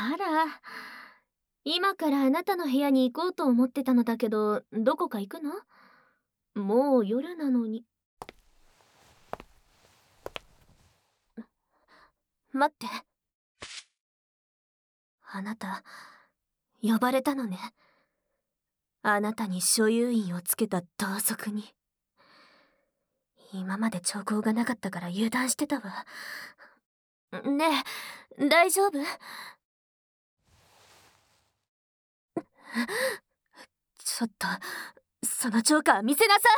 あら、今からあなたの部屋に行こうと思ってたのだけど、どこか行くの？もう夜なのに。待って。あなた、呼ばれたのね。あなたに所有員をつけた同族に。今まで兆候がなかったから油断してたわ。ねえ、大丈夫？ちょっと、そのジョーカー見せなさ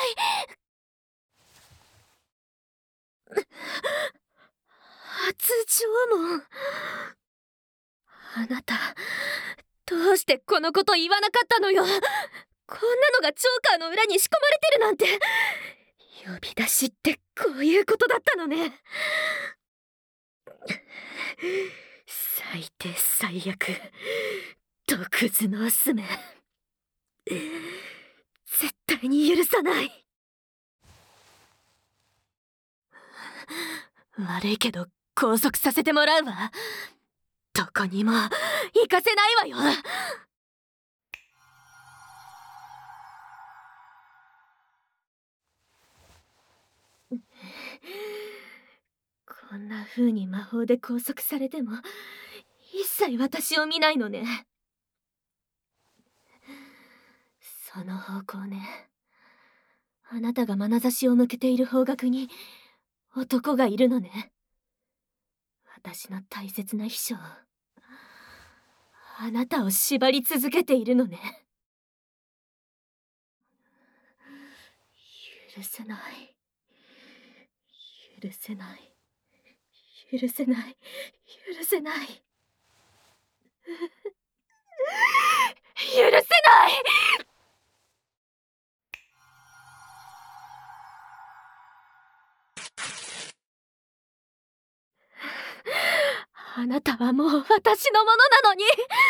い。初縄文。あなた、どうしてこのこと言わなかったのよ。こんなのがジョーカーの裏に仕込まれてるなんて。呼び出しってこういうことだったのね。最低最悪、毒頭のオスめ。絶対に許さない。悪いけど拘束させてもらうわ。どこにも行かせないわよ。こんな風に魔法で拘束されても一切私を見ないのね。その方向ね。あなたが眼差しを向けている方角に男がいるのね。私の大切な秘書。あなたを縛り続けているのね。許せない。許せない。許せない。許せない。許せない。あなたはもう私のものなのに。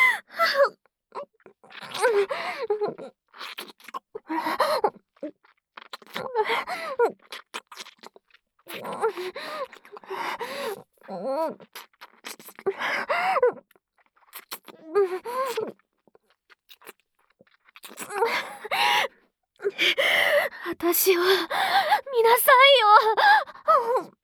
私を見なさいよ。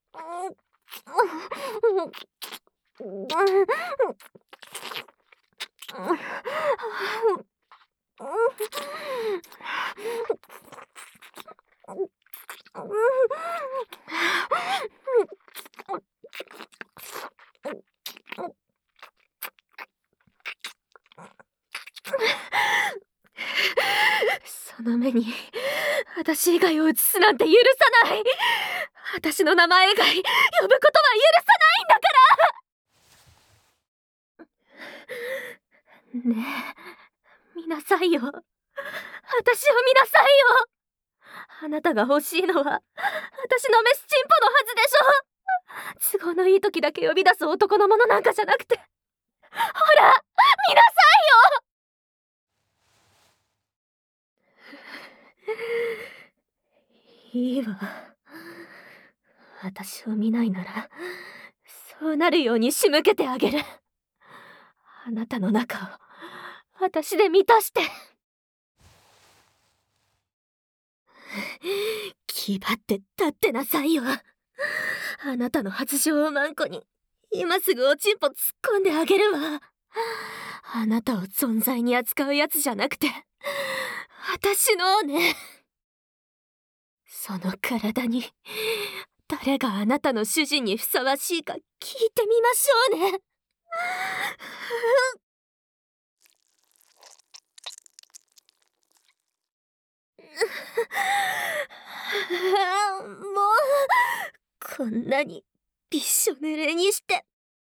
その目に私以外を映すなんて許さない。私の名前以外呼ぶことは許さないんだから。ねえ、見なさいよ。私を見なさいよ。あなたが欲しいのは私のメスチンポのはずでしょ。都合のいい時だけ呼び出す男のものなんかじゃなくて、ほら見なさいよ。いいわ。私を見ないならそうなるように仕向けてあげる。あなたの中を私で満たして。気張って立ってなさいよ。あなたの発情をマンコに今すぐおちんぽ突っ込んであげるわ。あなたを存在に扱うやつじゃなくて私のね。その体に誰があなたの主人にふさわしいか聞いてみましょうね。もうこんなにびっしょ濡れにして。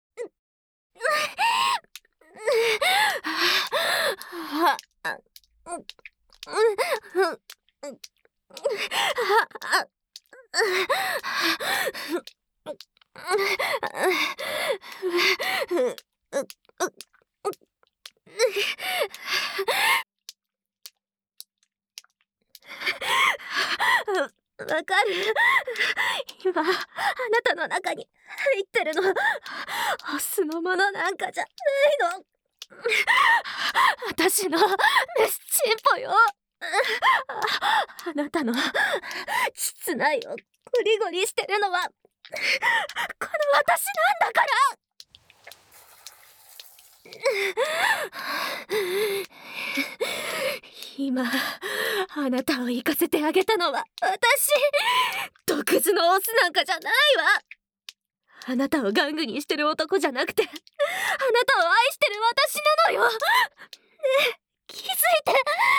わかる。今あなたの中に入ってるのオスのものなんかじゃないの。 私のメスチンポよ。あなたの膣内をゴリゴリしてるのはこの私なんだから。今あなたを行かせてあげたのは私毒図のオスなんかじゃないわ。あなたを玩具にしてる男じゃなくてあなたを愛してる私なのよ。ねえ気づいて。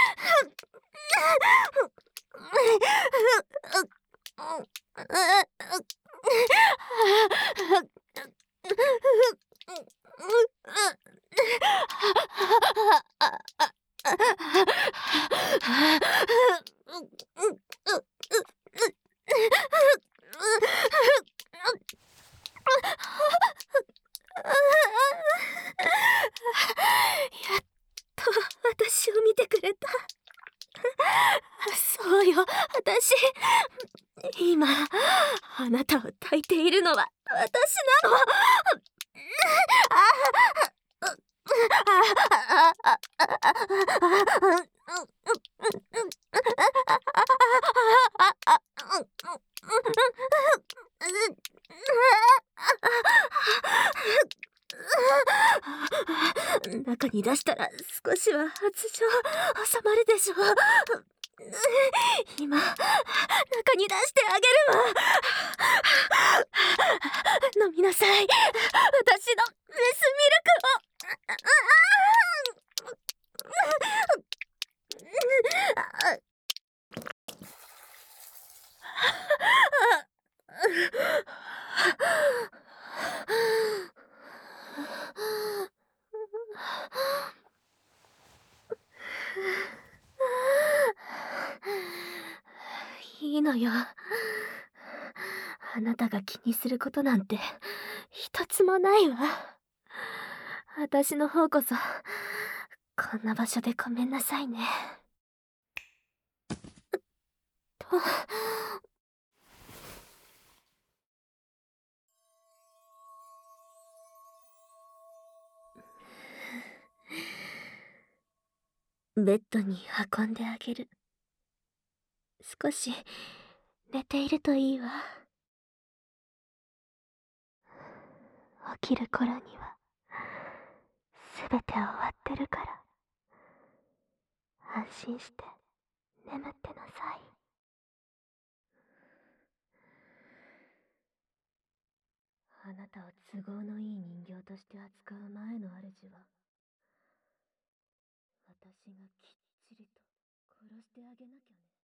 やっと私を見てくれた。そうよ、私今あなたを抱いているのは私なの。中に出したら少しは発情収まるでしょう。今中に出してあげるわ。飲みなさい、私のメスミルクを。いいのよ。あなたが気にすることなんて一つもないわ。私の方こそこんな場所でごめんなさいね。とベッドに運んであげる。少し寝ているといいわ。起きる頃にはすべて終わってるから安心して眠ってなさい。あなたを都合のいい人形として扱う前の主は私がきっちりと殺してあげなきゃね。